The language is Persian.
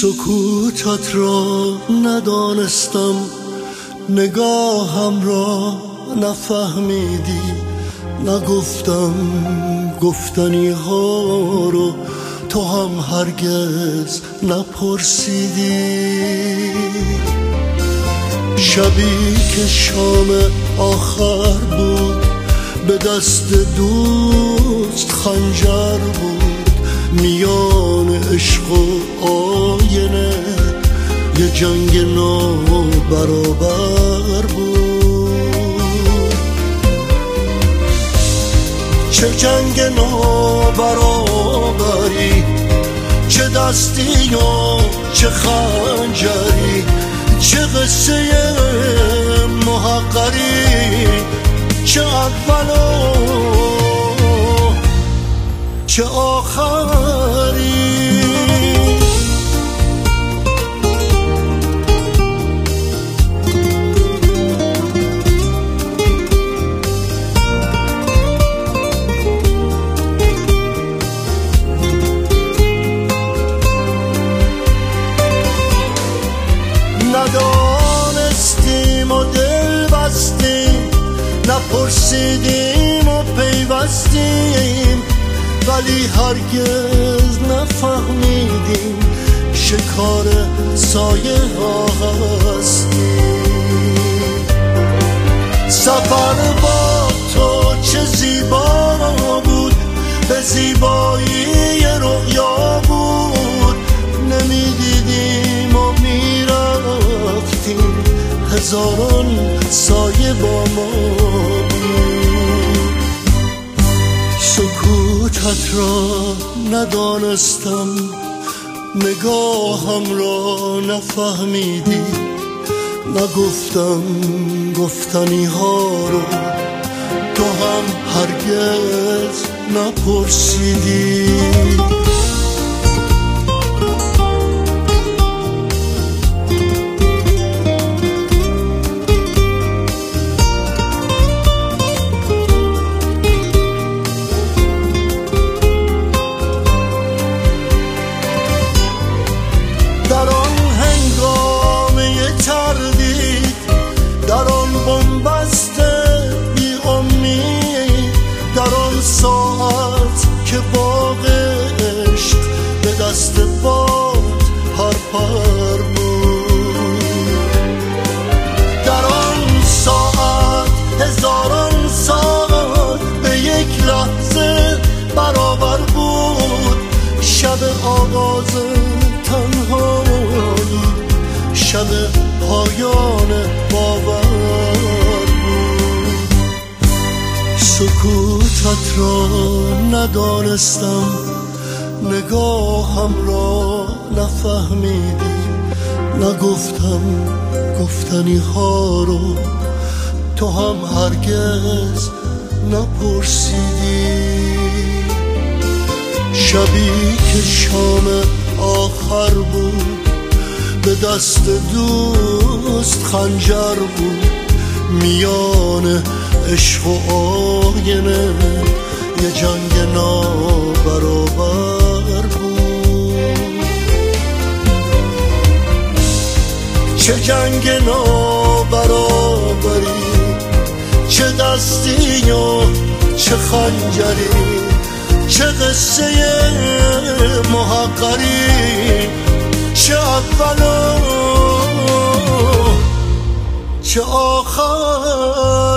سکوتت را ندانستم، نگاهم را نفهمیدی، نگفتم گفتنی ها رو تو هم هرگز نپرسیدی. شبی که شام آخر بود، به دست دوست خنجر بود، میان عشق و آینه یه جنگ نابرابر بود. چه جنگ نابرابری، چه دستی و چه خنجری، چه قصه محقری، چه اول و چه آخری. ندانستیم و دل بستیم، نپرسیدیم و پیوستیم، ولی هرگز نفهمیدیم شکار سایه ها هستیم. سفر با تو چه زیبا بود، به زیبایی رؤیا بود، نمیدیدیم و میرفتیم، هزاران سایه با ما بود. سکوتت را ندانستم، نگاهم را نفهمیدی، نگفتم گفتنی ها رو تو هم هرگز نپرسیدی. در آن هنگامه تردید، در آن بنبست بی امید، در آن ساعت که باغ عشق به دست باد پرپر بود، در آن ساعت هزاران ساعت به یک لحظه برابر بود. شب آغاز تنهایی، شب پایان باور بود. سکوتت را ندانستم، نگاهم را نفهمیدی، نگفتم گفتنی ها رو تو هم هرگز نپرسیدی. شبی که شام آخر بود، به دست دوست خنجر بود، میان عشق و آینه یه جنگ نابرابر بود. چه جنگ نابرابری، چه دستی و چه خنجری، چه قصه محقری، چه اول و چه آخر.